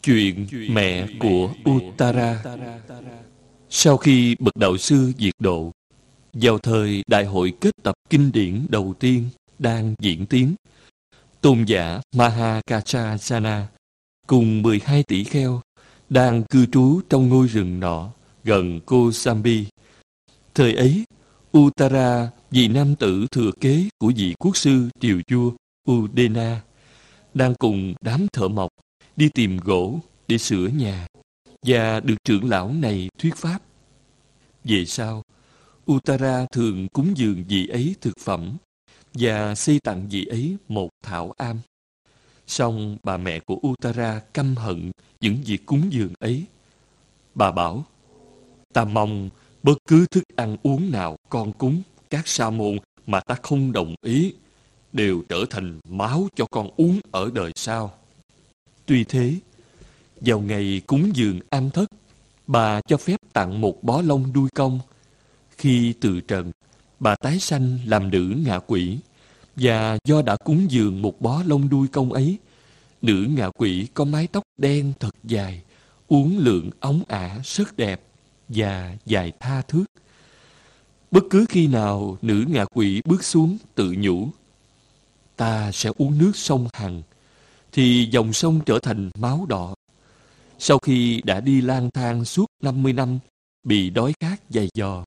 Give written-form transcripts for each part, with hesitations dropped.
Chuyện mẹ của Uttara. Sau khi bậc đạo sư diệt độ, vào thời đại hội kết tập kinh điển đầu tiên đang diễn tiến, tôn giả Mahakachasana cùng 12 tỷ kheo đang cư trú trong ngôi rừng nọ gần Kosambi. Thời ấy, Uttara, vị nam tử thừa kế của vị quốc sư triều vua Udena, đang cùng đám thợ mộc đi tìm gỗ để sửa nhà và được trưởng lão này thuyết pháp. Về sau, Uttara thường cúng dường vị ấy thực phẩm và xây tặng vị ấy một thảo am. Song bà mẹ của Uttara căm hận những việc cúng dường ấy. Bà bảo: "Ta mong bất cứ thức ăn uống nào con cúng các sa môn mà ta không đồng ý đều trở thành máu cho con uống ở đời sau." Tuy thế, vào ngày cúng dường am thất, bà cho phép tặng một bó lông đuôi công. Khi từ trần, bà tái sanh làm nữ ngạ quỷ, và do đã cúng dường một bó lông đuôi công ấy, nữ ngạ quỷ có mái tóc đen thật dài, uốn lượn óng ả rất đẹp và dài tha thước. Bất cứ khi nào nữ ngạ quỷ bước xuống tự nhủ: "Ta sẽ uống nước sông Hằng", thì dòng sông trở thành máu đỏ. Sau khi đã đi lang thang suốt 50 năm, bị đói khát dày dò.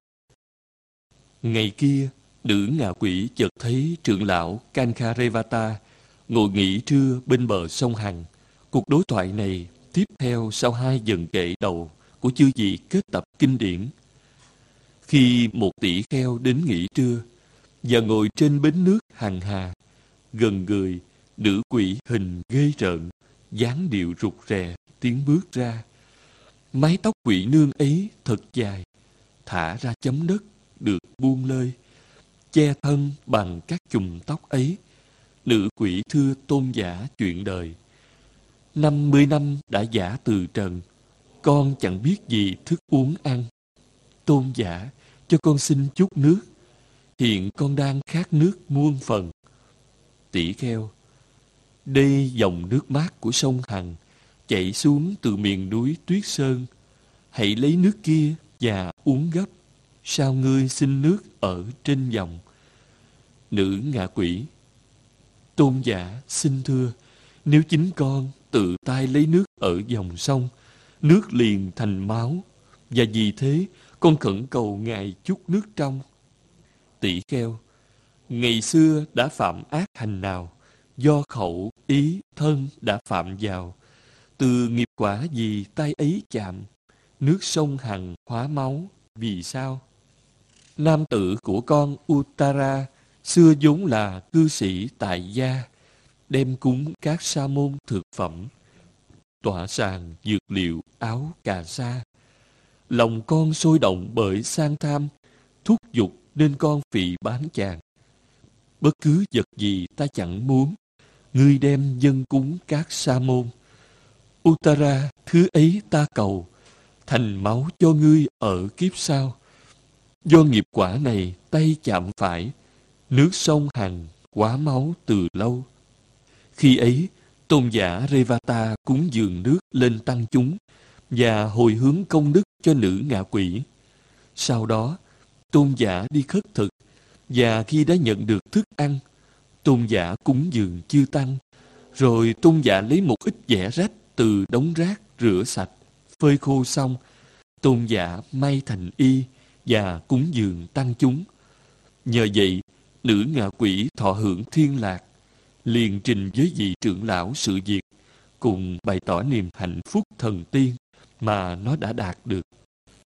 Ngày kia, nữ ngạ quỷ chợt thấy trưởng lão Kankarevata ngồi nghỉ trưa bên bờ sông Hằng. Cuộc đối thoại này tiếp theo sau 2 dần kệ đầu của chư vị kết tập kinh điển. Khi một tỷ kheo đến nghỉ trưa và ngồi trên bến nước Hằng Hà, gần người, nữ quỷ hình ghê rợn, dáng điệu rụt rè tiến bước ra. Mái tóc quỷ nương ấy thật dài, thả ra chấm đất, được buông lơi. Che thân bằng các chùm tóc ấy, nữ quỷ thưa tôn giả chuyện đời: "50 năm đã giả từ trần, con chẳng biết gì thức uống ăn. Tôn giả, cho con xin chút nước. Hiện con đang khát nước muôn phần." Tỷ kheo: "Đây dòng nước mát của sông Hằng chảy xuống từ miền núi Tuyết Sơn. Hãy lấy nước kia và uống gấp. Sao ngươi xin nước ở trên dòng?" Nữ ngạ quỷ: "Tôn giả, xin thưa, nếu chính con tự tay lấy nước ở dòng sông, nước liền thành máu, và vì thế con khẩn cầu ngài chút nước trong." Tỷ kheo: "Ngày xưa đã phạm ác hành nào, do khẩu, ý, thân đã phạm vào, từ nghiệp quả gì tay ấy chạm, nước sông Hằng hóa máu, vì sao?" Nam tử của con Uttara xưa vốn là cư sĩ tại gia, đem cúng các sa môn thực phẩm, tọa sàng dược liệu, áo cà sa. Lòng con sôi động bởi sang tham, thúc giục nên con phỉ báng chàng. Bất cứ vật gì ta chẳng muốn, ngươi đem dâng cúng các sa môn. Uttara, thứ ấy ta cầu, thành máu cho ngươi ở kiếp sau. Do nghiệp quả này tay chạm phải, nước sông Hằng hóa máu từ lâu. Khi ấy, tôn giả Revata cúng dường nước lên tăng chúng và hồi hướng công đức cho nữ ngạ quỷ. Sau đó, tôn giả đi khất thực, và khi đã nhận được thức ăn, tôn giả cúng dường chư tăng. Rồi tôn giả lấy một ít giẻ rách từ đống rác rửa sạch, phơi khô xong, tôn giả may thành y và cúng dường tăng chúng. Nhờ vậy, nữ ngạ quỷ thọ hưởng thiên lạc, liền trình với vị trưởng lão sự việc, cùng bày tỏ niềm hạnh phúc thần tiên mà nó đã đạt được.